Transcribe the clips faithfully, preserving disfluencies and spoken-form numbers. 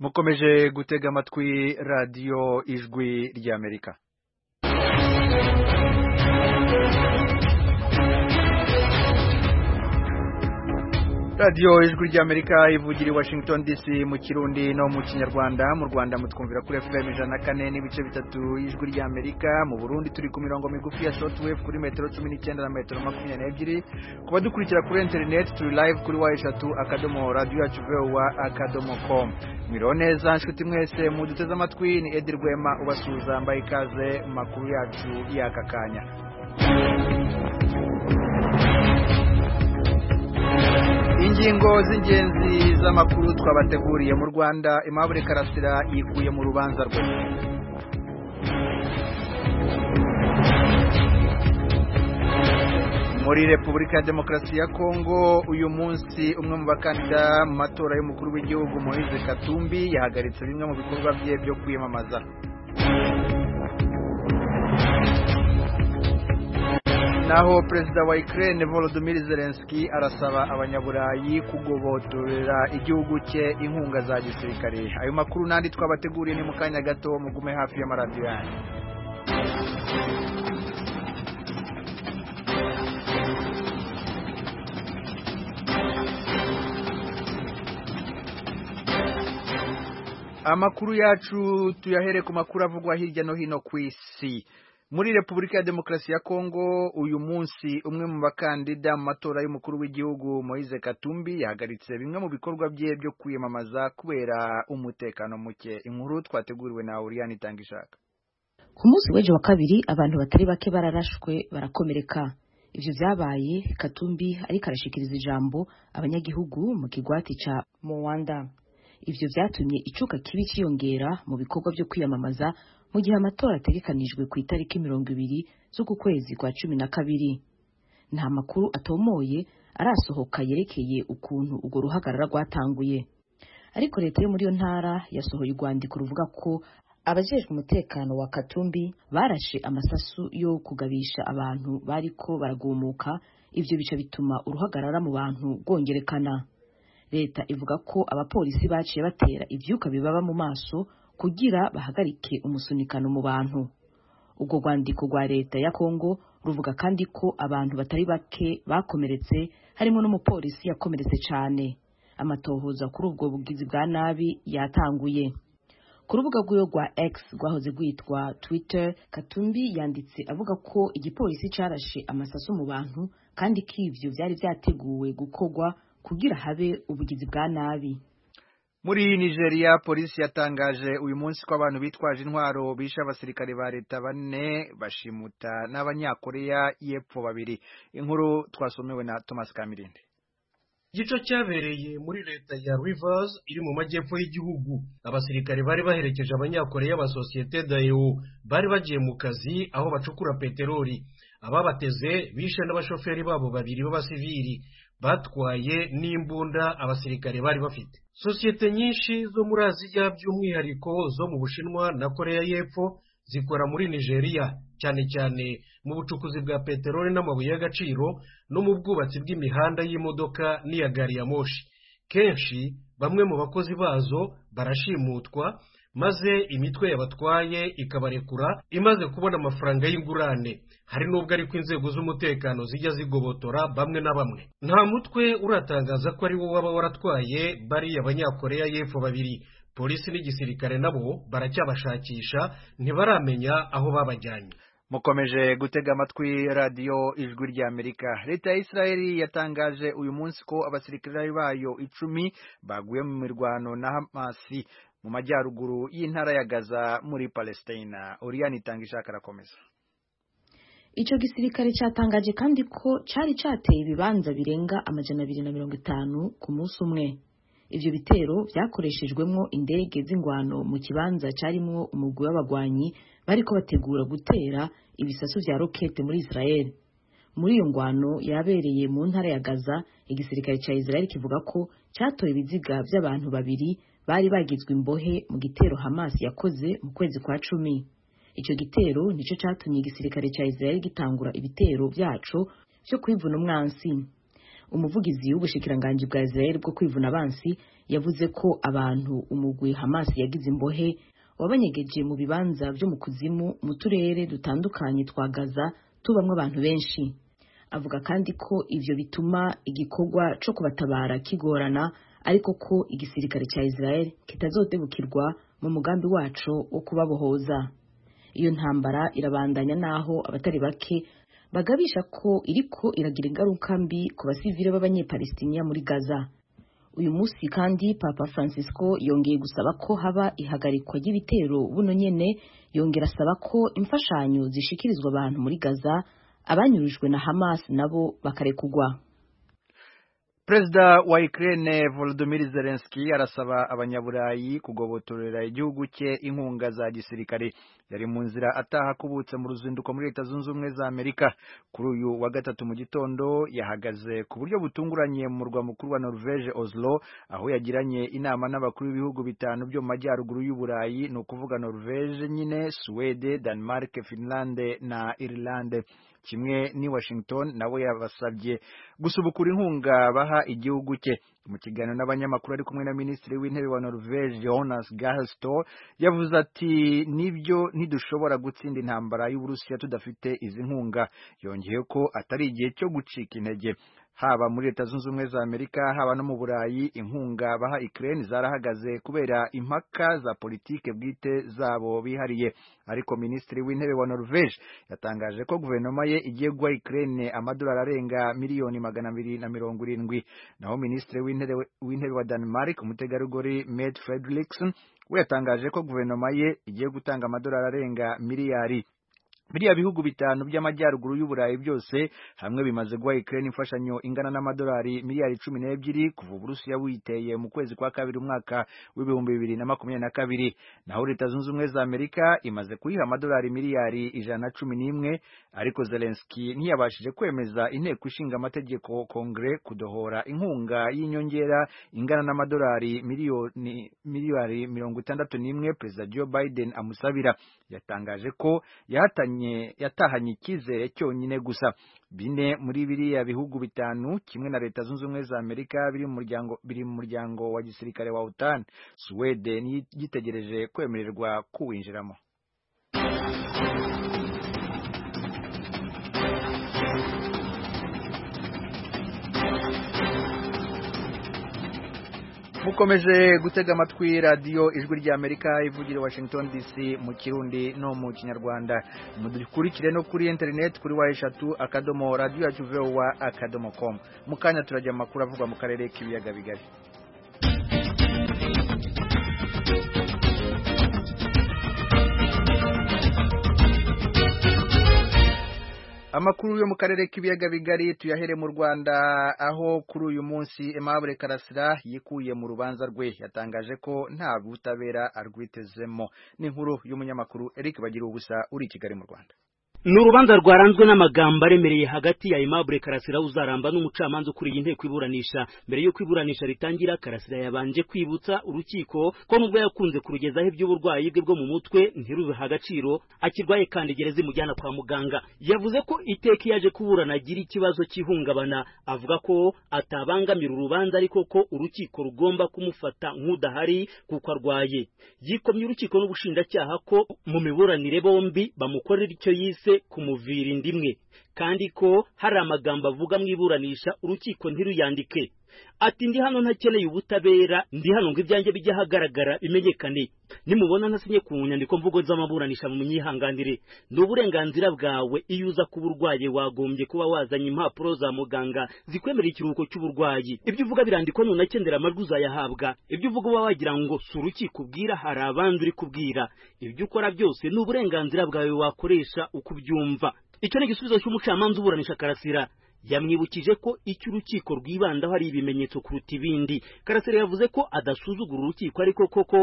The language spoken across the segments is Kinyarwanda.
mukomeje gutega amatwi radiyo ijwi ry'Amerika. radiyo ijwi ry'Amerika ivugira i Washington D C mu Kirundi no mu Kinyarwanda. Mu Rwanda mutwumvira kuri F M ijana na kane n'ibice bitatu ijwi ry'Amerika. Mu Burundi turi ku mirongo migufi ya shortwave kuri metero cumi n'icyenda na metero makumyabiri n'ebyiri. Kuba dukurikira kuri internet turi live kuri wa eshatu akadomo radio yacu voa akadomo com. Mwiriwe neza nshuti mwese muduteze amatwi, ni Edi Rwema ubasuhuza, mbaye ikaze mu makuru yacu y'aka kanya. Ingingo z'ingenzi z'amakuru twabateguriye. Mu Rwanda Aimable Karasira yikuye mu rubanza rwe. Muri Repubulika ya Demokarasi ya Kongo uyu munsi umwe mu bakandida mu matora y'umukuru w'igihugu Moise Katumbi yahagaritse bimwe mu bikorwa bye byo kwiyamamaza. Naho Perezida wa Ukraine Volodymyr Zelensky arasaba abanyaburayi kugobotorera igihugu cye inkunga za gisirikare. Ayo makuru nandi twabateguriye ni mu kanya gato, mugume hafi ya maradiyo yanyu. Amakuru yacu tuyahere ku makuru avugwa hirya no hino ku isi. Muri Repubulika ya Demokarasi ya Kongo uyu munsi umwe mu bakandida mu matora y'umukuru w'igihugu Moise Katumbi yahagaritse bimwe mu bikorwa bye byo kwiyamamaza kubera umutekano muke. Inkuru twateguriwe na Oriane Tangishaka. Ku munsi w'ejo wa kabiri abantu batari bake bararashwe barakomereka. Ivyo vyabaye Katumbi ariko arashikiriza ijambo abanyagihugu mu kigwati ca Mwanda. Ivyo vyatumye icuka kibi ciyongera mu bikorwa byo kwiyamamaza mu gihe amatora ategekanijwe ku itariki mirongo ibiri z'uku kwezi kwa cumi na kabiri. Nta makuru atomoye arasohoka yerekeye ukuntu urwo ruhagarara rwatanguye, ariko leta yo muri yo ntara yasohoye urwandiko ruvuga ko abajejwe umutekano wa Katumbi barashe amasasu yo kugabisha abantu bariko baragumuka. Ivyo bica bituma uruhagarara mu bantu rwongerekana. Leta ivuga ko abapolisi baciye batera ivyuka bibaba mu maso kugira bahagarike umusunikano mu bantu. Ubwo rwandiko rwa leta ya Kongo ruvuga kandi ko abantu batari bake bakomeretse, harimo n'umupolisi yakomeretse cyane. Amatohoza kuri ubwo bugizi bwa nabi yatanguye. Ku rubuga rw'uyo rwa X rwahoze rwitwa Twitter, Katumbi yanditse avuga ko igipolisi carashe amasasu mu bantu kandi ko ivyo vyari vyateguwe gukorwa kugira habe ubugizi bwa nabi. Muri Nigeria polisi yatangaje uyu munsi ko abantu bitwaje intwaro bishe abasirikare ba leta bane bashimuta n'abanyakoreya y'epfo babiri. Inkuru twasomewe na Thomas Kamirinde. Igico cyabereye muri leta ya Rivers iri mu majyepfo y'igihugu. Abasirikare bari baherekeje abanyakoreya ba Societe Daewoo bari bagiye mu kazi aho bacukura peteroli. Ababateze bishe n'abashoferi babo babiri b'abasivili batwaye n'imbunda abasirikare bari bafite. Sosiyete nyinshi zo muri Aziya by'umwihariko zo mu Bushinwa na Korea y'Epfo zikora muri Nigeria, cyane cyane mu bucukuzi bwa peteroli n'amabuye y'agaciro no mu bwubatsi bw'imihanda y'imodoka n'iya gari ya moshi. Kenshi bamwe mu bakozi bazo barashimutwa maze imitwe yabatwaye ikabarekura imaze kubona amafaranga y'ingurane. Hari nubwo ariko inzego z'umutekano zijya zigobotora bamwe na bamwe. Nta mutwe uratangaza ko ari wo waba waratwaye bari abanyakoreya y'epfo babiri. Polisi n'igisirikare nabo baracyabashakisha, ntibaramenya aho babajyanye. Mukomeje gutega amatwi radiyo ijwi ry'Amerika. Leta ya Israeli yatangaje uyu munsi ko abasirikare bayo icumi baguye mu mirwano na Hamasi mu majyaruguru y'intara ya Gaza muri Palestina. Oriane Tangishaka arakomeza. Ico gisirikare cyatangaje kandi ko cari cateye ibibanza birenga amajana abiri na mirongo itanu ku munsi umwe. Ivyo bitero vyakoreshejwemwo indege z'ingwano mu kibanza carimwo umugwi w'abagwanyi bariko bategura gutera ibisasu vya rokete muri Israel. Muri iyo ngwano yabereye mu ntara ya Gaza, igisirikare ca Israel kivuga ko catoye ibiziga vy'abantu babiri bari bagizwe imbohe mu gitero Hamas yakoze mu kwezi kwa cumi. Ico gitero nico catumye igisirikare ca Israel gitangura ibitero vyaco vyo kwivuna umwansi. umuvugizi w'ubushikiranganji bwa Israel bwo kwivuna abansi yavuze ko abantu umugwi Hamas yagize imbohe wabanyegeje mu bibanza byo mu kuzimu mu turere dutandukanye twa Gaza tubamwe abantu benshi. Avuga kandi ko ivyo bituma igikorwa cyo kubatabara kigorana, ariko ko igisirikare cya Israel kitazotebukirwa mu mugambi waco wo kubabohoza. Iyo ntambara irabandanya naho abatari bake bagabisha ko iriko iragira ingaruka mbi ku basivile b'abanyepalestiniya muri Gaza. Uyu munsi kandi Papa Francisco yongeye gusaba ko haba ihagarikwa ry'ibitero buno nyene, yongera asaba ko imfashanyo zishikirizwa abantu muri Gaza abanyurujwe na Hamas nabo bakarekugwa. Perezida wa Ukraine Volodymyr Zelensky arasaba abanyaburayi kugobotorera igihugu cye inkunga za gisirikare. Yari mu nzira ataha kubutse mu ruzinduko muri Leta Zunze Ubumwe za Amerika. Kuri uyu wa gatatu mu gitondo yahagaze ku buryo butunguranye mu murwa mukuru wa Norvege Oslo, aho yagiranye inama n'abakuru b'ibihugu bitanu byo mu majyaruguru y'Uburayi, no kuvuga Norvege nyine, Swede, Denmark, Finland na Ireland. Kimwe ni Washington nawe yabasabye gusubukura inkunga baha igihugu cye. Mu kiganiro n'abanyamakuru ari kumwe na Minisitiri w'Intebe wa Norvege Jonas Gahr Store yavuze ati nibyo ntidushobora gutsinda intambara y'Uburusiya tudafite izi nkunga. Yongeye ko atari igihe cyo gucika intege. Haba muri Leta Zunze Ubumwe za Amerika haba no mu Burayi, inkunga baha Ukraine zarahagaze kubera impaka za politike bwite zabo bihariye. Ariko Minisitiri w'Intebe wa Norvege yatangaje ko guverinoma ye igiye guha Ukraine amadolari arenga miliyoni magana abiri na mirongo irindwi. Naho Minisitiri w'Intebe wa Denmark, umutegarugori Mette Frederiksen, we yatangaje ko guverinoma ye igiye gutanga amadolari arenga miliyari. Biriya bihugu bitanu by'amajyaruguru y'Uburayi byose hamwe bimaze guha Ukraine imfashanyo ingana n'amadolari miliyari cumi n'ebyiri kuva Uburusiya buyiteye mu kwezi kwa kabiri umwaka w'ibihumbi bibiri na makumyabiri na kabiri. Naho Leta Zunze Ubumwe za Amerika imaze kuyiha amadolari miliyari ijana na cumi n'imwe, ariko Zelensky ntiyabashije kwemeza inteko ishinga amategeko Kongre kudohora inkunga y'inyongera ingana n'amadolari miliyoni miliyari mirongo itandatu n'imwe Perezida Joe Biden amusabira. Yatangaje ko yahatanye yatahanye icyizere cyonyine gusa. Bine muri biriya bihugu bitanu kimwe na Leta Zunze Ubumwe za Amerika biri mu muryango biri mu muryango wa gisirikare wa OTAN. Sweden yitegereje kwemererwa kuwinjiramo. Mukomeje gutega amatwi radio Ijwi rya Amerika ivugira Washington D C mu Kirundi no mu Kinyarwanda. Mudukurikire no kuri internet kuri wa eshatu akadomo radio yacu V O A akadomo com. Mukanya turajya amakuru avugwa mu karere k'ibiyaga bigari. Amakuru yo mu karere k'ibiyaga bigari tuyahere mu Rwanda, aho kuri uyu munsi Aimable Karasira yikuye mu rubanza rwe. Yatangaje ko nta butabera arwitezemo. Ni inkuru y'umunyamakuru Eric Bagira ubusa uri Kigali mu Rwanda. Ni urubanza rwaranzwe n'amagambo aremereye hagati ya Aimable Karasira uzaramba n'umucamanza ukuriye inteko iburanisha. Mbere yo kwiburanisha ritangira, Karasira yabanje kwibutsa urukiko ko nubwo yakunze kurugezaho iby'uburwayi bwe bwo mu mutwe ntirubihe agaciro, akirwaye kandi gereza imujyana kwa muganga. Yavuze ko iteka yaje kuburana agira ikibazo cy'ihungabana, avuga ko atabangamira urubanza ariko ko urukiko rugomba kumufata nk'udahari kuko arwaye. Yikomye urukiko n'ubushinjacyaha ko mu miburanire bombi bamukorera icyo yise kumuvira indimwe, kandi ko hari amagambo avuga mu iburanisha urukiko ntiruyandike. Ati ndi hano ntakeneye ubutabera, ndi hano ngo ibyanjye bijya hagaragara bimenyekane. Nimubona ntasinye ku nyandiko mvugo z'amaburanisha mu munyihanganire. Ni uburenganzira bwawe, iyo uza kuba urwaye wagombye kuba wazanye impapuro za muganga zikwemerera ikiruhuko cy'uburwayi. Ibyo uvuga birandikwa nunakendera amajwi uzayahabwa. Ibyo uvuga uba wagira ngo si urukiko ubwira, hari abandi uri kubwira. Ibyo ukora byose ni uburenganzira bwawe wakoresha uko ubyumva. Icyo ni igisubizo cy'umucamanza uburanisha Karasira. Yamwibukije ko icyo urukiko rwibandaho ari ibimenyetso kuruta ibindi. Karasira yavuze ko adasuzugura urukiko ariko koko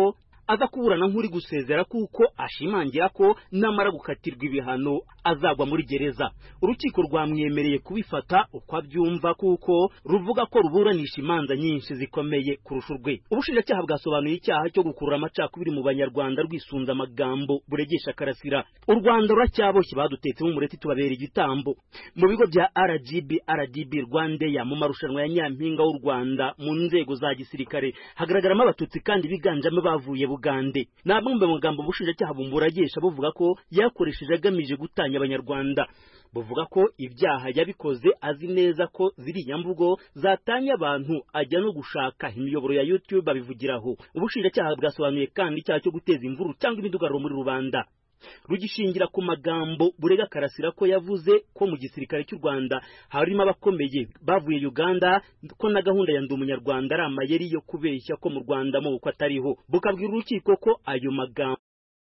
aza kuburana nk'uri gusezera kuko ashimangira ko namara gukatirwa ibihano azagwa muri gereza. Urukiko rwamwemereye kubifata uko abyumva kuko ruvuga ko ruburanisha imanza nyinshi zikomeye kurusha urwe. Ubushinjacyaha bwasobanuye icyaha cyo gukurura amacakubiri mu banyarwanda rwisunza amagambo buregesha Karasira. U Rwanda ruracyaboshye badutetsemo umureti tubabera igitambo. Mu bigo bya R G B R D B Rwandeya mu marushanwa ya Nyampinga w'u Rwanda mu nzego za gisirikare hagaragaramo abatutsi kandi biganjamo bavuye Bugande. Nabwo mu magambo ubushinjacyaha bumburagesha buvuga ko yakoresheje agamije gutanya abanyarwanda. Buvuga ko ibyaha yabikoze azi neza ko ziriya mvugo zatanya abantu ajya no gushaka imiyoboro ya YouTube abivugiraho. Ubushinjacyaha bwasobanuye kandi icyaha cyo guteza imvuru cyangwa imidugararo muri rubanda. Rugishingira ku magambo burega Karasira ko yavuze ko mu gisirikare cy'u Rwanda harimo abakomeye bavuye Uganda ko na gahunda ya ndi umunyarwanda ari amayeri yo kubeshya ko mu Rwanda mu uko atariho. Bukabwira urukiko ko ayo magambo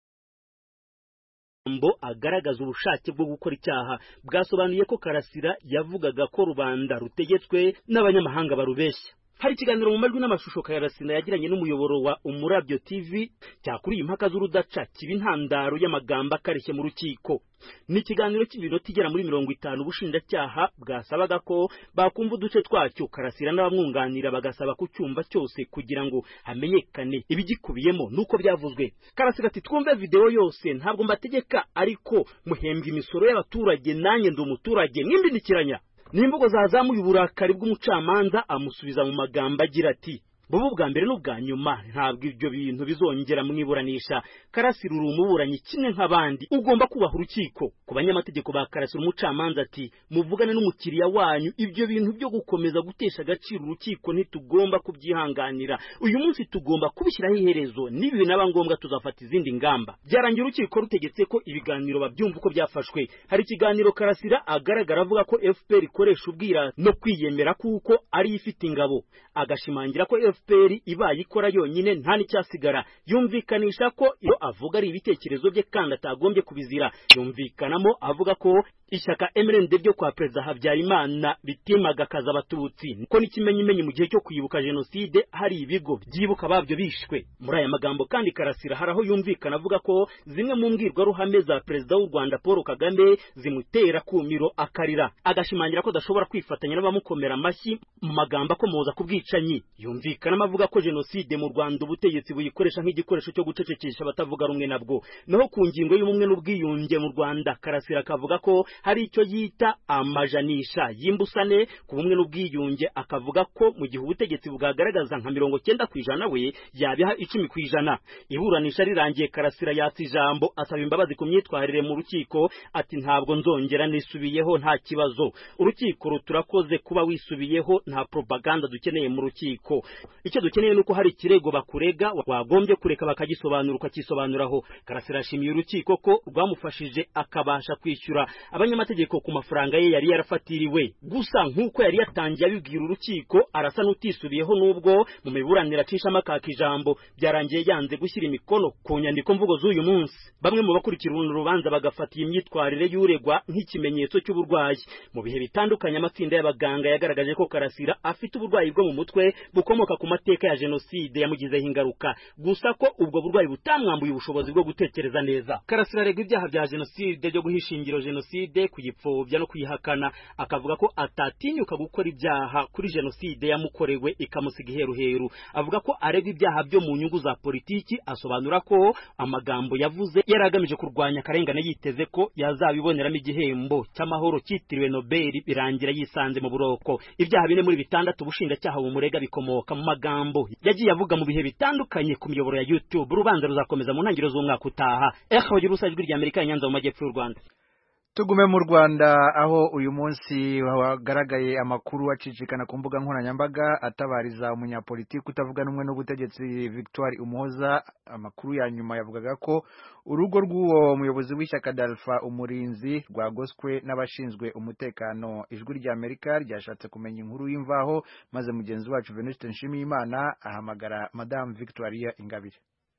mbo agaragaza ubushake bwo gukora icyaha. Bwasobanuye ko Karasira yavugaga ko rubanda rutegetswe n'abanyamahanga barubeshya. Hari ikiganiro mu majwi n'amashusho Karasira yagiranye n'umuyoboro wa Umurabyo T V cyakuriye impaka z'urudaca kiba intandaro y'amagambo akarishye mu rukiko. Ni ikiganiro cy'ibinota igera muri mirongo itanu ubushinjacyaha bwasabaga ko bakumva uduce twacyo Karasira n'abamwunganira bagasaba kucyumva cyose kugira ngo hamenyekane ibigikubiyemo nuko byavuzwe. Karasira ati twumve video yose ntabwo mbategeka ariko muhembwa imisoro y'abaturage nanjye ndi umuturage mwimbindikiranya. Nimvugo zazamuye uburakari bw'umucamanza amusubiza mu magambo agira ati bubu bwa mbere n'ubwa nyuma ntabwo ibyo bintu bizongera mwiburanisha. Karasira uri umuburanyi kimwe nk'abandi ugomba kubaha urukiko. Ku banyamategeko ba Karasira umucamanza ati muvugane n'umukiriya wanyu ibyo bintu byo gukomeza gutesha agaciro urukiko ntitugomba kubyihanganira. Uyu munsi tugomba kubishyiraho iherezo nibi naba ngombwa tuzafata izindi ngamba. Byarangira urukiko rutegetse ko ibiganiro babyumva uko byafashwe. Hari ikiganiro Karasira agaragara avuga ko F P R ikoresha ubwira no kwiyemera kuko ari ifite ingabo. Agashimangira ko F P R ibaye ikora yonyine nta n'icyasigara. Yumvikanisha ko iyo avuga ari ibitekerezo bye kandi atagombye kubizira. Yumvikanamo avuga ko ishyaka M R N D ryo kwa Perezida Habyarimana bitimaga kaza abatutsi ko n'ikimenyimenyi mu gihe cyo kwibuka jenoside hari ibigo byibuka babyo bishwe. Muri aya magambo kandi Karasira haraho yumvikana avuga ko zimwe mu mbwirwa ruhame za Perezida w'u Rwanda Paul Kagame zimutera kumiro akarira. Agashimangira ko adashobora kwifatanya n'abamukomera amashyi mu magambo akomoza ku bwicanyi. Yumvikana avuga ko jenoside mu Rwanda ubutegetsi buyikoresha nk'igikoresho cyo gucecekesha abatavuga rumwe nabwo. Naho ku ngingo y'ubumwe n'ubwiyunge mu Rwanda Karasira akavuga ko hari icyo yita amajanisha y'imbusane ku bumwe n'ubwiyunge, akavuga ko mu gihe ubutegetsi bwagaragaza nka mirongo cyenda ku ijana we yabiha icumi ku ijana. Iburanisha rirangiye Karasira yatse ijambo asaba imbabazi ku myitwarire mu rukiko ati ntabwo nzongera nisubiyeho nta kibazo. Urukiko ruturakoze kuba wisubiyeho nta propaganda dukeneye mu rukiko. Icyo dukeneye nuko hari ikirego bakurega wagombye kureka bakagisobanura ukakisobanuraho. Karasira ashimiye urukiko ko rwamufashije akabasha kwishyura abanyamategeko ku mafaranga ye yari yarafatiriwe. Gusa nk'uko yari yatangiye abibwira urukiko arasa n'utisubiyeho nubwo mu miburanira acishamo akaka ijambo byarangiye yanze gushyira imikono ku nyandiko mvugo z'uyu munsi. Bamwe mu bakurikira uru rubanza bagafatiye imyitwarire y'uregwa nk'ikimenyetso cy'uburwayi. Mu bihe bitandukanye amatsinda y'abaganga yagaragaje ko Karasira afite uburwayi bwo mu mutwe bukomoka ku mateka ya jenoside yamugizeho ingaruka, gusa ko ubwo burwayi butamwambuye ubushobozi bwo gutekereza neza. Karasira aregwa ibyaha bya jenoside byo guhishingiro jenoside, kuyipfobya no kuyihakana, akavuga ko atatinyuka gukora ibyaha kuri jenoside yamukorewe ikamusiga iheruheru. Avuga ko aregwa ibyaha byo mu nyungu za politiki, asobanura ko amagambo yavuze yari agamije kurwanya akarengane yiteze ko yazabiboneramo igihembo cy'amahoro cyitiriwe Nobel, birangira yisanze mu buroko. Ibyaha bine muri bitandatu ubushinjacyaha bumurega bikomoka mu magambo yagiye avuga mu bihe bitandukanye ku miyoboro ya YouTube. Urubanza ruzakomeza mu ntangiriro z'umwaka utaha. Eho y'urusa ijwi rya Amerika Nyanza mu majyepfo y'u Rwanda. Tugume mu Rwanda aho uyu munsi hagaragaye amakuru acicikana ku mbuga nkoranyambaga atabariza umunyapolitiki utavuga n'umwe n'ubutegetsi Victoire Umuhoza. Amakuru ya nyuma yavugaga ko urugo rw'uwo muyobozi w'ishyaka Dalpha Umurinzi rwagoswe n'abashinzwe umutekano. Ijwi rya Amerika ryashatse kumenya inkuru y'imvaho maze mugenzi wacu Venuste Nshimiyimana ahamagara Madame Victoria Ingabire.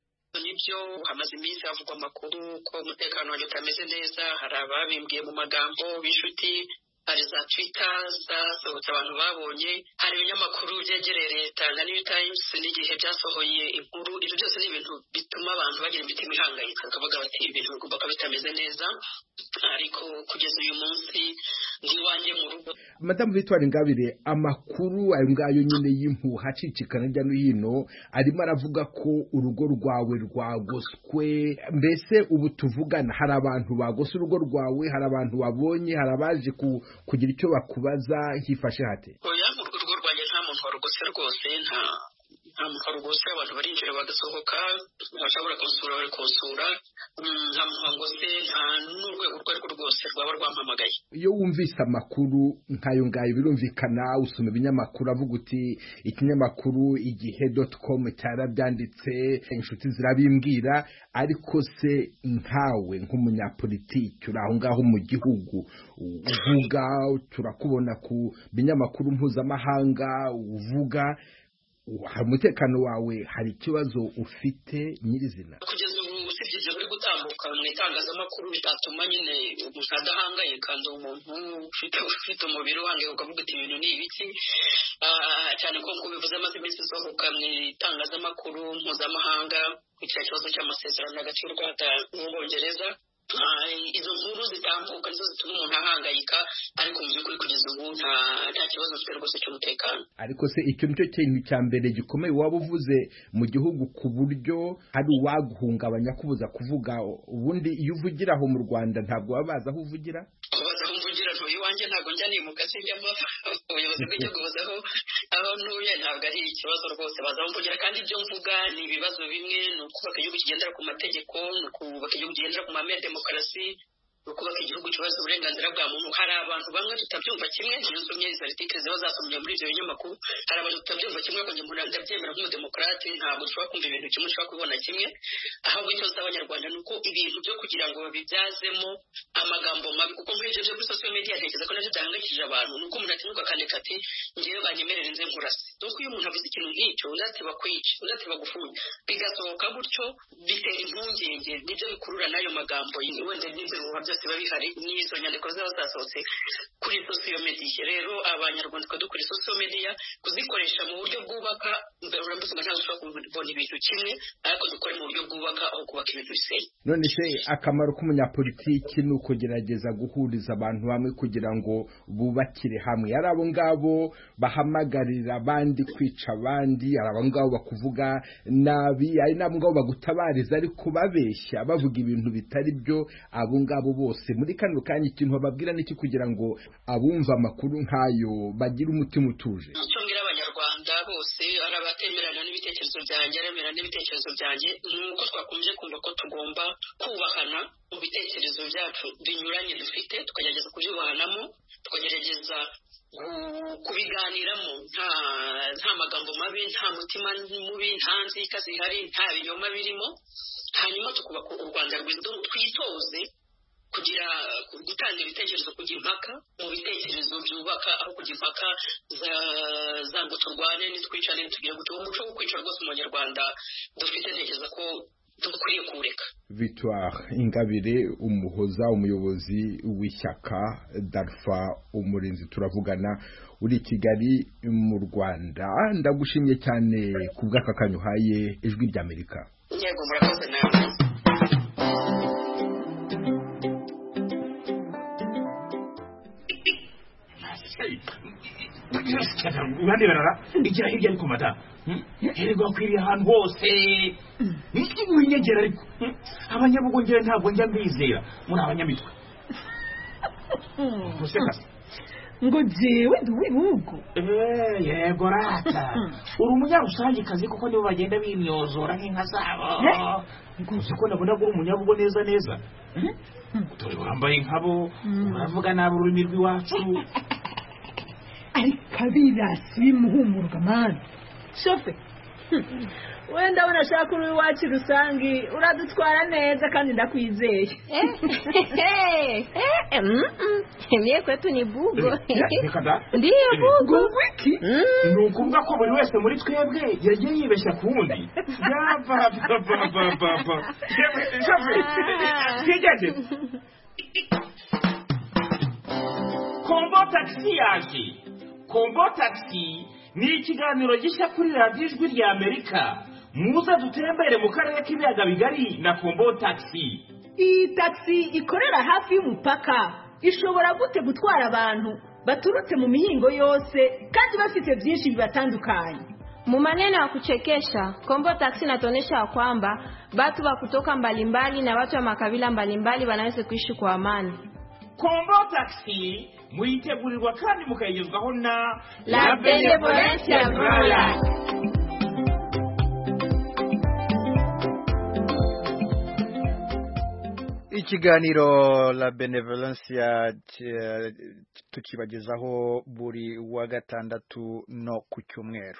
Nibyo hamaze iminsi havugwa amakuru ko umutekano wanjye utameze neza, hari ababimbwiye mu magambo b'inshuti hari za twitter zasohotse abantu babonye, hari ibinyamakuru byegereye leta nka New Times n'igihe byasohoye inkuru. Ibyo byose ni ibintu bituma abantu bagira imitima ihangayitse bakavuga bati ibintu bigomba kuba bitameze neza, ariko kugeza uyu munsi ntiwanjye mu rugo. Madamu Victoire Ingabire, amakuru ayo ngayo nyine y'impuha acicikana hirya no hino arimo aravuga ko urugo rwawe rwagoswe. Mbese ubu tuvugana hari abantu bagose urugo rwawe, hari abantu wabonye, hari abaje kugira icyo bakubaza, hifashe hate? Oya, mu rugo rwanjye nta muntu warugose rwose, nta nta muntu warugose. Abantu barinjira bagasohoka, bashobora kunsura bari kunsura, nta muntu wangose, nta n'urwego urwo arirwo rwose rwaba rwampamagaye. Iyo wumvise amakuru nk'ayo ngayo birumvikana, usoma ibinyamakuru avuga uti ikinyamakuru igihe dot com cyarabyanditse, inshuti zirabimbwira, ariko se nkawe nk'umunyapolitiki uri aho ngaho mu gihugu uvuga, turakubona ku binyamakuru mpuzamahanga uvuga, hari umutekano wawe, hari ikibazo ufite nyirizina? Kugeza ubu usibye ibyo biri gutambuka mu itangazamakuru bitatuma nyine umuntu adahangayika, kandi umuntu ufite umubiri uhangaye ukavuga uti ibintu ni ibiki, cyane ko nk'uko bivuze amaze iminsi isohoka mu itangazamakuru mpuzamahanga ku kibazo cy'amasezerano hagati y'u Rwanda n'Ubwongereza. Izo nkuru zitambuka nizo zituma umuntu ahangayika, ariko mu by'ukuri kugeza ubu nta kibazo mfite rwose cy'umutekano. Ariko se icyo nicyo kintu cya mbere gikomeye waba uvuze mu gihugu, ku buryo hari uwaguhungabanya kubuza kuvuga? Ubundi iyo uvugira aho mu Rwanda ntabwo baba bazi aho uvugira? Baza aho mvugira ntuye iwanjye, ntabwo njya nimuka sinjya mpfa. Ubuyobozi bw'igihugu buzaho aho ntuye ntabwo ari ikibazo rwose, baza aho mvugira. Kandi ibyo mvuga ni ibibazo bimwe, ni ukubaka igihugu kigendera ku mategeko, ni ukubaka igihugu kigendera ku mahame ya demokarasi, ukubaka igihugu cyubaha uburenganzira bwa muntu. Hari abantu bamwe tutabyumva kimwe, ntibisomye izo article ziba zasomye muri ibyo binyamakuru. Hari abantu tutabyumva kimwe, ko njye mbona ndabyemera nk'umudemokarate, ntabwo ushobora kumva ibintu kimwe, ushobora kubibona kimwe. Ahubwo icyo nsaba abanyarwanda ni uko ibintu byo kugira ngo babibyazemo amagambo mabi, kuko muri ibyo byo kuri social media ntekereza ko nabyo byahangayikishije abantu, ni uko umuntu atinyuka akandika ati ngewe banyemerera nze nkurase. ni uko iyo umuntu avuze ikintu nk'icyo undi ati bakwica, undi ati bagufunge, bigasohoka gutyo bitera impungenge, nibyo bikurura n'ayo magambo wenda n'ibyo bihuha byose biba bihari n'izo nyandiko ziba zasohotse kuri social media. Rero abanyarwanda twe dukora social media kuzikoresha mu buryo bwubaka, urambusanga ntabwo ushobora kubona ibintu kimwe, ariko dukore mu buryo bwubaka aho kubaka ibintu bisenya. None se akamaro k'umunyapolitiki ni ukugerageza guhuriza abantu hamwe kugira ngo bubakire hamwe. Ari abo ngabo bahamagarira abandi kwica abandi, ari abo ngabo bakuvuga nabi, ari nabo ngabo bagutabariza ariko babeshya bavuga ibintu bitari byo. Abo ngabo bose muri kano kanya ikintu bababwira niki kugira ngo abumva amakuru nk'ayo bagire umutima utuje? Icyo ngira abanyarwanda bose ari abatemerana n'ibitekerezo byanjye, aremerana n'ibitekerezo byanjye, nuko twakomeje kumva ko tugomba kubahana mu bitekerezo byacu binyuranye dufite, tukagerageza kubyubahanamo, tukagerageza kubiganiramo nta nta magambo mabi, nta mutima mubi, nta nzika zihari, nta binyoma birimo, hanyuma tukubaka u Rwanda rwiza. Twitoze kugira gutanga ibitekerezo, kujya impaka mu bitekerezo byubaka aho kujya impaka za za ngo turwane nitwicane tugira gutuma umuco wo kwica rwose umunyarwanda dufite, ntekereza ko dukwiye kureka. Victoire Ingabire Umuhoza, umuyobozi w'ishyaka Darfa Umurinzi, turavugana uri Kigali mu Rwanda. Ndagushimye cyane ku bw'aka kanyu haye Ijwi ry'Amerika. Yego, murakoze nawe. Urandi barara igira hirya ariko mata herego akwiriye ahantu hose niki mwinyegera ariko abanyabugongera ntabwo njya mbizera muri abanyamitwe guseka ngo jewe duwibugo eh yego rata uri umunyarusangi kazi kuko nibo bagenda bimyozora nk'inka zabo nguzi ko nabona ko uri umunyabugo neza neza dore wambaye nkabo uravuga nabi ururimi rw'iwacu ari kabirasi bimuhumurwa mani shofe wenda unashaka uri wacu rusangi uradutwara neza kandi ndakwizeye eh eh mie kwetu ni bugo ndiyo bugo wiki nukumva ko buri wese muri twebwe yagiye yibeshya ku wundi yava papa papa papa shofe kigende kombo taxi yaje. Kombo taxi ni ikiganiro gishya kuri radiyo ijwi rya Amerika. Muze dutembere mu karere k'ibiyaga bigari na Kombo taxi. Iyi taxi ikorera hafi y'umupaka ishobora gute gutwara abantu baturutse mu mihingo yose kandi bafite byinshi bibatandukanye. Mu maneno ya kuchekesha, Kombo taxi inatuonyesha kwamba watu wa kutoka mbalimbali na watu wa makabila mbalimbali wanaweza kuishi kwa amani. Kombo taxi muitegurirwa kandi mukayigezwaho na La Benevolencia Royal. Ikiganiro La Benevolencia tukibagezaho buri wa gatandatu no ku cyumweru.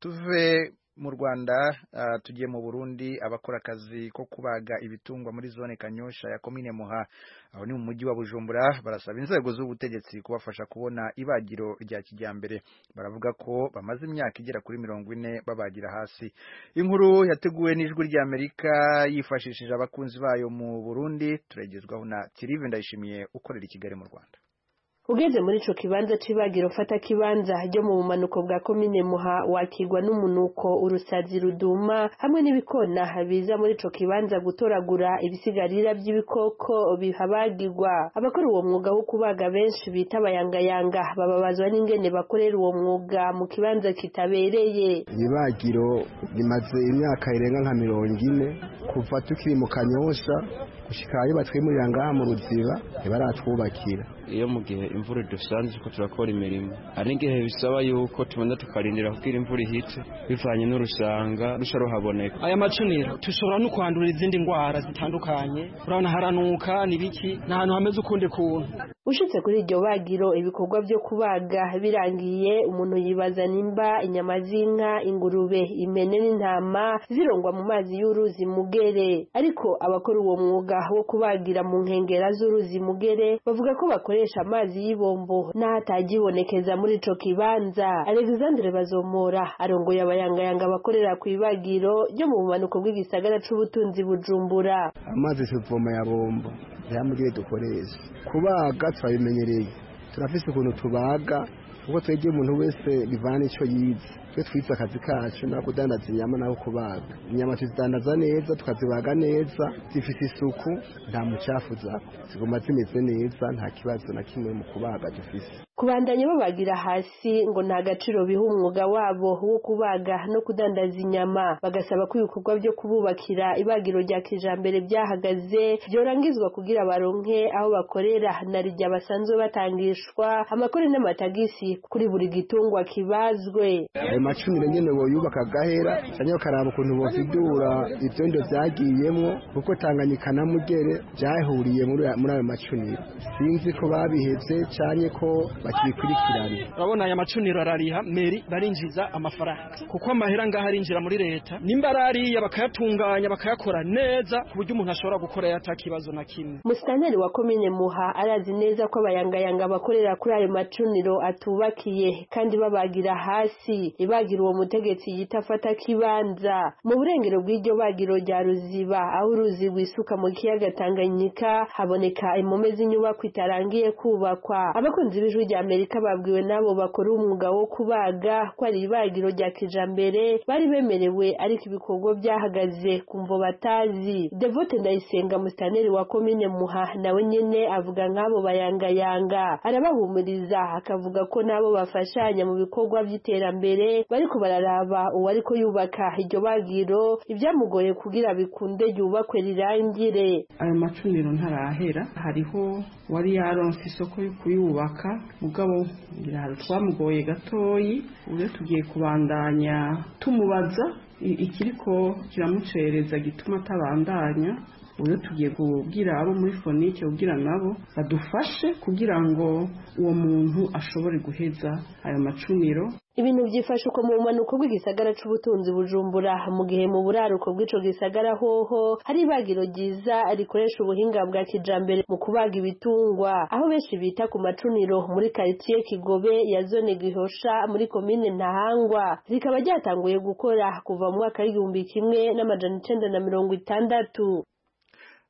Tuve mu Rwanda uh, tugiye mu Burundi. Abakora akazi ko kubaga ibitungwa muri zone Kanyosha ya komine Muha aho ni mu mujyi wa Bujumbura barasaba inzego z'ubutegetsi kubafasha kubona ibagiro rya kijyambere. Baravuga ko bamaze imyaka igera kuri mirongo ine babagira hasi. Inkuru yateguwe n'ijwi rya Amerika yifashishije abakunzi bayo mu Burundi, turegezwaho na Thierry Ndayishimiye ukorera i Kigali mu Rwanda. Ugeze muri ico kibanza c'ibagiro fata kibanza ryo mu bumanuko bwa komine Muha wakigwa n'umunuko urusazi ruduma hamwe n'ibikona biza muri ico kibanza gutoragura ibisigarira by'ibikoko bihabagirwa. Abakora uwo mwuga wo kubaga benshi bita abayangayanga bababazwa n'ingene bakorera uwo mwuga mu kibanza kitabereye. Ibagiro rimaze imyaka irenga nka mirongo ine kuva tukiri mu Kanyosha gushikayo batwimurira ngaha mu Ruziba ntibaratwubakira. Iyo mu gihe imvura idusanze ko turakora imirimo ari ngihe bisaba yuko tubona tukarindira kugira imvura ihite bivanye n'urusanga rusha ruhaboneka. Aya macuniro tushobora no kwandura izindi ndwara zitandukanye, urabona haranuka nibiki n'ahantu hameze ukundi kuntu. Ushitse kuri iryo bagiro ibikorwa byo kubaga birangiye umuntu yibaza nimba inyama z'inka, ingurube, impene n'intama zirongwa mu mazi y'uruzi Mugere, ariko abakora uwo mwuga wo kubagira mu nkengera z'uruzi Mugere bavuga ko bakoresha amazi y'ibombo n'ahatagibonekeza muri ico kibanza. Alexandre Bazomora arongoye abayangayanga bakorera ku ibagiro ryo mu bumanuko bw'igisagara c'ubutunzi Bujumbura. Amazi tuvoma ya bombo yamugire dukoresha kubaga twabimenyereye, turafise ukuntu tubaga kuko twegeye umuntu wese bivana ico yize. Twe twitse akazi kacu na kudandaza inyama naho kubaga. Inyama tuzidandaza neza tukazibaga neza zifite isuku nta mucafu zako zigoma zimeze neza nta kibazo na kimwe mu kubaga dufise. Kubandanya babagira hasi ngo nta gaciro biha umwuga wabo wo kubaga no kudandaza inyama, bagasaba ko ibikorwa byo kububakira ibagiro rya kijambere byahagaze byorangizwa kugira baronke aho bakorera na rijya basanzwe batangishwa amakore n'amatagisi kuri buri gitungwa kibazwe. Ayo macunire nyene bo yubaka gahera canyo karaba ukuntu bozidura ivyondo vyagiyemwo kuko Tanganyika na Mugere byahuriye muri muri ayo macunire. Sinzi ko babiheze cyane ko bakibikurikirana. Urabona aya macuniro arariha meri barinjiza amafaranga kuko amahera ngaho arinjira muri leta nimba arariya bakayatunganya bakayakora neza ku buryo umuntu ashobora gukora yatakibazo na kimwe. Musitanteri wa komine Muha arazi neza ko abayangayanga bakorera kuri ayo macuniro atubakiye kandi babagira hasi. Ibagiro uwo mutegetsi yitafata kibanza mu burengero bw'iryo bagiro rya Ruziba aho uruzi rwisuka mu kiyaga Tanganyika haboneka impome z'inyubako itarangiye kubakwa. Abakunzi b'ijwi rya Amerika babwiwe nabo bakora umwuga wo kubaga ko ari ibagiro rya kijambere bari bemerewe ariko ibikorwa byahagaze kumvo batazi. Devote Ndayisenga musitanteri wa komine Muha nawe nyene avuga nk'abo bayangayanga arabahumuriza akavuga ko nabo bafashanya mu bikorwa by'iterambere bariko bararaba uwariko yubaka iryo bagiro ibyamugoye kugira bikunde yubakwe rirangire. Ayo macuniro ntarahera, hariho wari yaronse isoko yo kuyubaka mugabo ngira twamugoye gatoyi uje tugiye kubandanya tumubaza ikiriko kiramucereza gituma tabandanya uyo tugiye kubwira abo muri fonike kugira nabo badufashe kugira ngo uwo muntu ashobore guheza ayo macuniro. Ibintu byifashe uko mu manuko bw'igisagara c'ubutunzi Bujumbura mu gihe mu buraruko bw'ico gisagara hoho hari ibagiro ryiza rikoresha ubuhinga bwa kijambere mu kubaga ibitungwa aho benshi bita ku macuniro muri quartier Kigobe ya zone Gihosha muri komine Ntahangwa rikaba ryatanguye gukora kuva mu mwaka w'igihumbi kimwe n'amajana icenda na mirongo itandatu.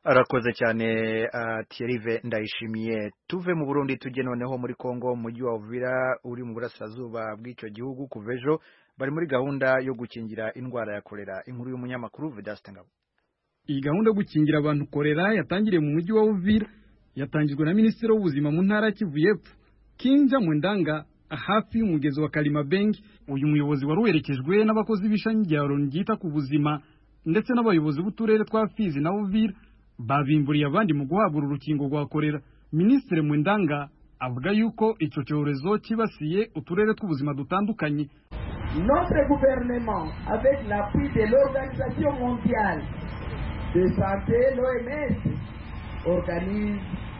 arakoze cyane uh, Thierry Ndayishimiye. Tuve mu Burundi tujye noneho muri Kongo, mujyi wa Uvira uri mu burasirazuba bw'icyo gihugu. Kuvejo bari muri gahunda yo gukingira indwara ya kolera. Inkuru y'umunyamakuru Vedaste Ngabo. Iyi gahunda yo gukingira abantu kolera yatangiriye mu mujyi wa Uvira, yatangijwe na Minisitiri w'Ubuzima mu ntara ya Kivu y'Epfo Kinja Mwendanga hafi y'umugezi wa Kalimabengi. Uyu muyobozi waruherekejwe n'abakozi b'ishami rya Loni ryita ku buzima ndetse n'abayobozi b'uturere twa Fizi na Uvira babimburiye abandi mu guhabura urukingo rwa kolera. Minisitiri Mwendanga avuga yuko icyo cyorezo kibasiye uturere tw'ubuzima dutandukanye. Notre gouvernement, avec l'appui de l'Organisation mondiale de santé, l'O M S, organise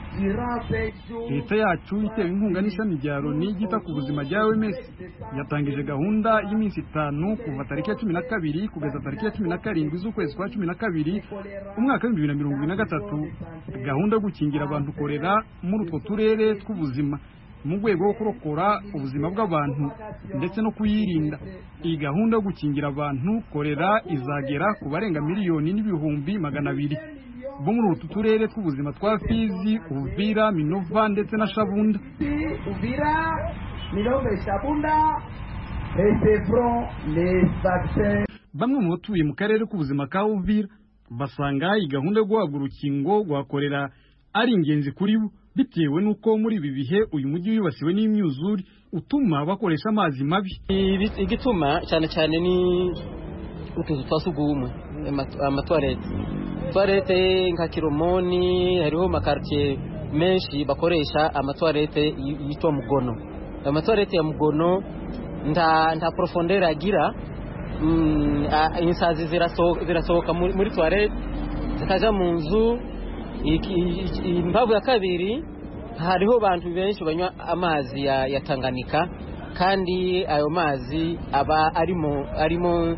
Leta yacu itewe inkunga n'ishami rya Loni ryita ku buzima rya O M S yatangije gahunda y'iminsi itanu kuva tariki ya cumi na kabiri kugeza tariki ya cumi na karindwi z'ukwezi kwa cumi na kabiri umwaka w'ibihumbi bibiri na mirongo ibiri na gatatu, gahunda yo gukingira abantu kolera muri utwo turere tw'ubuzima mu rwego rwo kurokora ubuzima bw'abantu ndetse no kuyirinda. Iyi gahunda yo gukingira abantu kolera izagera ku barenga miliyoni n'ibihumbi magana abiri bo muri utu turere tw'ubuzima twa Fizi, Uvira, Minova ndetse na Shabunda. Uvira, Minova, Shabunda recevront les vaccins. Bamwe mu batuye mu karere k'ubuzima ka Uvira basanga iyi gahunda yo guhabwa urukingo rwa kolera ari ingenzi kuri bo, bitewe n'uko muri ibi bihe uyu mujyi wibasiwe n'imyuzure utuma bakoresha amazi mabi. Igituma cyane cyane ni utuzu twa sugumwe, amatwarete twarete nka Kiromoni, hariho makartier menshi bakoresha amatwarete yitwa Mugono. Amatwarete ya Mugono nda nda profondeur agira, mm, insazi zirasohoka zirasohoka muri toilette zikaja mu nzu. Imbavu ya kabiri hariho abantu benshi banywa amazi ya, ya Tanganyika, kandi ayo mazi aba arimo arimo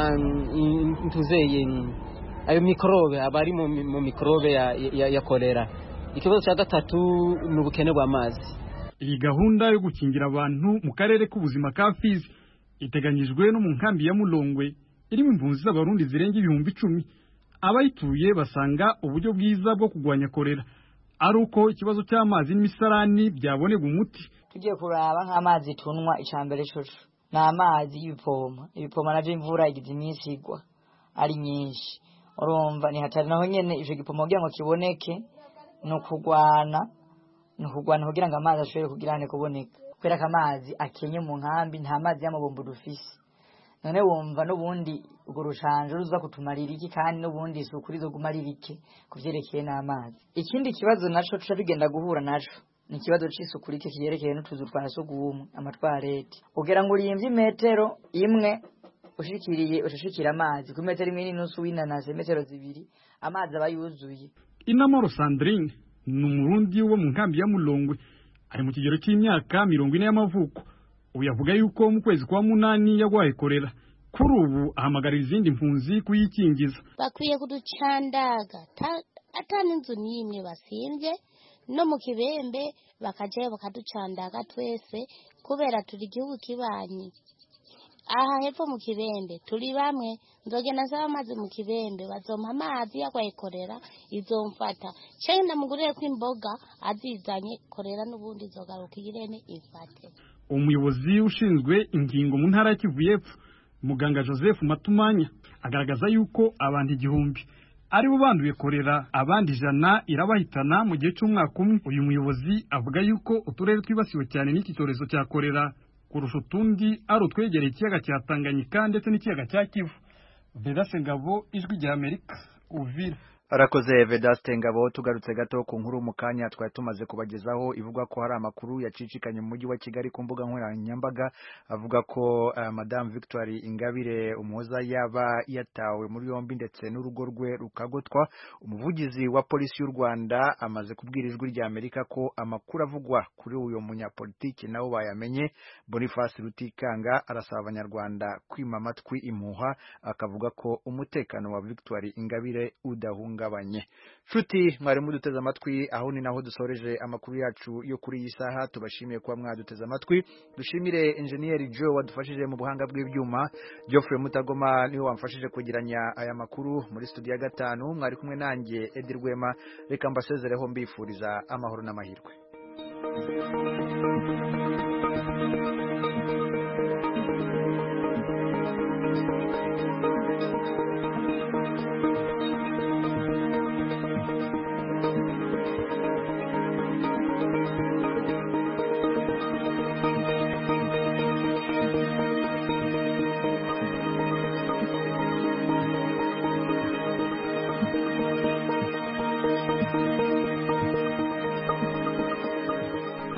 um, ntuzeye ayo mikrobe aba ari mu mikrobe ya, ya, ya kolera. Ikibazo cya gatatu ni ubukene bw'amazi. Iyi gahunda yo gukingira abantu mu karere k'ubuzima ka Fizi iteganyijwe no mu nkambi ya Mulongwe irimo impunzi z'abarundi zirenga ibihumbi icumi. Abayituye basanga uburyo bwiza bwo kugwanya kolera ari uko ikibazo cy'amazi n'imisarani byaboneka umuti. Tugiye kuraba nk'amazi tunwa icambere coco na amazi y'ibipoma. Ibipoma naje imvura igize iminsi igwa ari nyinshi, urumva ni hatari naho nyene ivyo gipoma kugira ngo kiboneke no kugwana no kugwana kugira ngo amazi ashobore kugirane kuboneka. Kwera kamazi akenye mu nkambi nta mazi y'amabombo dufise. None wumva n'ubundi ugo rushanje ruza kutumarira iki, kandi n'ubundi isukuri zo gumarira iki kuvyerekeye n'amazi. Ikindi kibazo naco tuca bigenda guhura naco ni kibazo c'isukuri iki kiyerekeye n'utuzu twa sugumwe, amatwarete. Ugera ngo urimvye metero imwe ushikiriye ushishikira amazi ku metero imwe n'inusu w'inanase, metero zibiri amazi aba yuzuye. Inamoro Sandrine ni umurundi wo mu nkambi ya Mulongwe, ari mu kigero cy'imyaka mirongo ine y'amavuko. Uyavuga yuko mu kwezi kwa munani yagwaye kolera. Kuri ubu ahamagarira izindi mpunzi kuyikingiza. Bakwiye kuducandaga atani inzu n'imwe basimvye no mu kibembe bakaje bakaducandaga twese, kubera turi igihugu kibanyi. Aha hepfo mu kibembe turi bamwe, nzogenda nsaba amazi mu kibembe bazompa amazi yagwaye kolera izomfata. Cenge ndamugurire ko imboga azizanye kolera n'ubundi zogaruka irene ifate. Umuyobozi ushinzwe ingingo mu ntara ya Kivu y'Epfo Muganga Joseph Matumanya agaragaza yuko abantu igihumbi ari bo banduye kolera, abandi ijana irabahitana mu gihe cy'umwaka umwe. Uyu muyobozi avuga yuko uturere twibasiwe cyane n'iki cyorezo cya kolera kurusha utundi ari utwegereye ikiyaga cya Tanganyika ndetse n'ikiyaga cya Kivu. Vedaste Ngabo, Ijwi rya Amerika, Uvira. Arakoze Vedaste Ngabo. Tugarutse gato ku nkuru mu kanya twari tumaze kubagezaho ivuga ko hari amakuru yacicikanye mu mujyi wa Kigali ku mbuga nkoranyambaga avuga ko uh, Madame Victoire Ingabire Umuhoza yaba yatawe muri yombi ndetse n'urugo rwe rukagotwa. Umuvugizi wa polisi y'u Rwanda amaze kubwira Ijwi rya Amerika ko amakuru avugwa kuri uyu munyapolitiki nabo bayamenye. Boniface Rutikanga arasaba abanyarwanda kwima amatwi impuha, akavuga ko umutekano wa Victoire Ingabire udahunga bihungabanye. Nshuti mwari muduteze amatwi, aho ni naho dusoreje amakuru yacu yo kuri iyi saha. Tubashimiye kuba mwaduteze amatwi. Dushimire engineer Joe wadufashije mu buhanga bw'ibyuma. Geoffrey Mutagoma niwe wamfashije kugiranya aya makuru muri studio ya gatanu. Mwari kumwe nanjye Edi Rwema. Reka mbasezereho mbifuriza amahoro n'amahirwe.